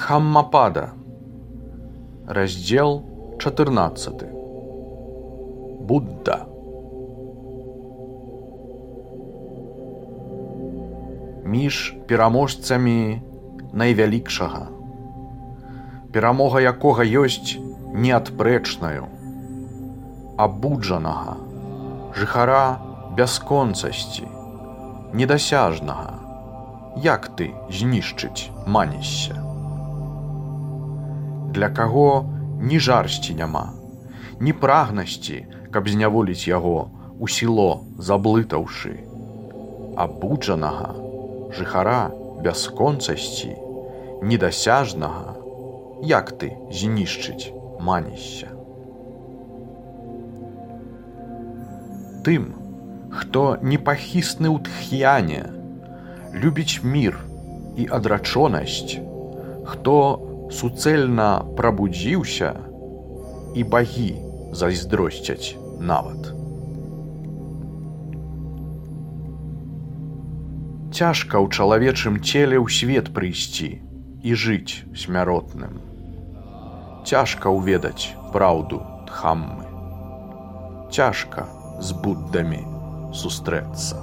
Дхаммапада. Раздзел 14. Будда. Між пераможцамі найвялікшага, перамога якога ёсць неадпрэчнаю, абуджанага, жыхара бясконцасці, недасяжнага, як ты знішчыць манішся? Для каго ні жарсці няма, ні прагнасці, каб зняволіць яго у сіло заблытаўшы, абуджанага, жыхара бясконцасці, недасяжнага, як ты знішчыць манішся? Тым, хто непахісны ў тхьяне, любіць мір і адрачонасць, хто суцэльна прабудзіўся, і багі зайздросцяць нават. Цяжка ў чалавечым целе ў свет прыйсці і жыць смяротным. Цяжка ўведаць праўду Дхаммы. Цяжка з Буддамі сустрэцца.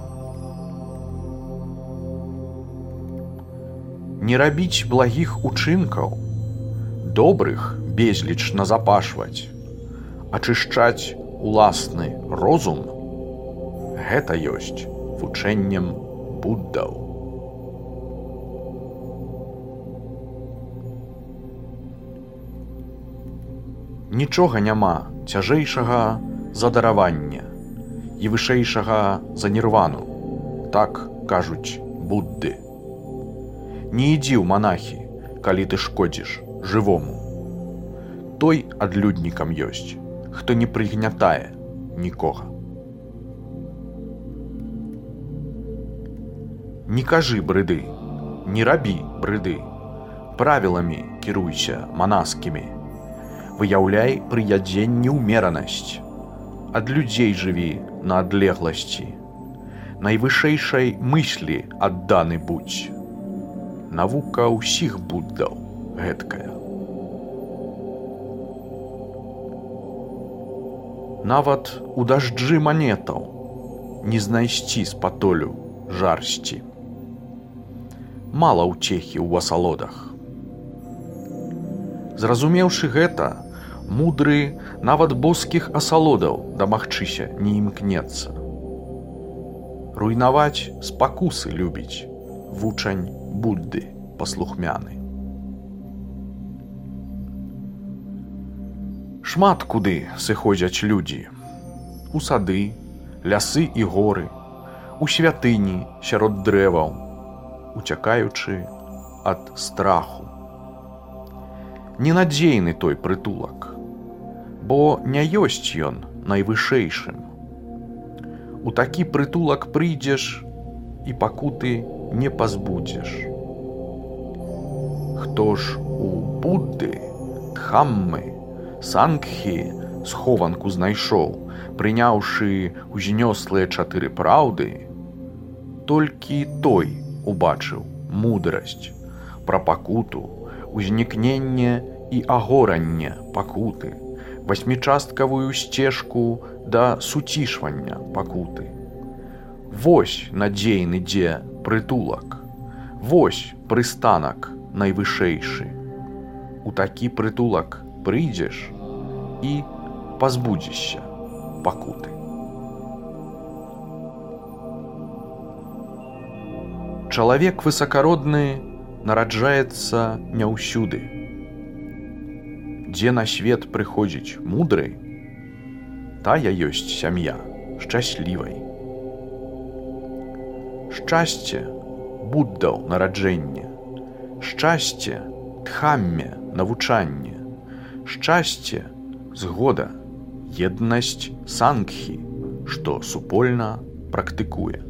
Не рабіць благіх учынкаў, добрых безліч назапашваць, ачышчаць уласны розум — гэта ёсць вучэннем Буддаў. Нічога няма цяжэйшага за дараванне і вышэйшага за нірвану, так кажуць Будды. Не ідзі ў манахі, калі ты шкодзіш жывому. Той адлюднікам ёсць, хто не прыгнятае нікога. Не кажы брыды, не рабі брыды, правіламі кіруйся манаскімі. Выяўляй пры ядзенні ўмеранасць, ад людзей жыві на адлегласці, найвышэйшай мыслі адданы будзь. Навука ўсіх Буддаў гэткая. Нават у дажджы манетаў не знайсці з патолю жарсці. Мала ўцехі ў асалодах. Зразумеўшы гэта, мудры нават боскіх асалодаў дамагчыся не імкнецца. Руйнаваць спакусы любіць вучань Будды паслухмяны. Шмат куды сыходзяць людзі: у сады, лясы і горы, у святыні сярод дрэваў, уцякаючы ад страху. Ненадзейны той прытулак, бо не ёсць ён найвышэйшым. У такі прытулак прыйдзеш і пакуты не пазбудзеш. Хто ж у Будды, Дхаммы, Сангхі схованку знайшоў, прыняўшы узнёслыя 4 праўды, толькі той убачыў мудрасць пра пакуту, узнікненне і агоранне пакуты, 8-часткавую сцежку да суцішвання пакуты. Вось надзейны дзе прытулак, вось прыстанак найвышэйшы. У такі прытулак прыйдзеш і пазбудзешся пакуты. Чалавек высакародны нараджаецца не ўсюды. Дзе на свет прыходзіць мудры, тая ёсць сям'я шчаслівай. Шчасце Буддаў нараджэнне, шчасце Дхамме навучанне, шчасце згода, еднасць Сангхі, што супольна практыкуе.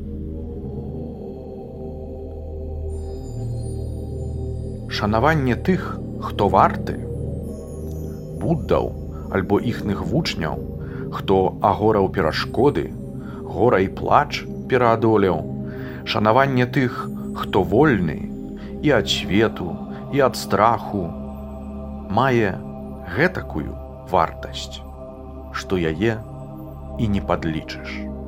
Шанаванне тых, хто варты, Буддаў альбо іхных вучняў, хто агораў перашкоды, гора і плач пераадолеў, шанаванне тых, хто вольны і ад свету, і ад страху, мае гэтакую вартасць, што яе і не падлічыш.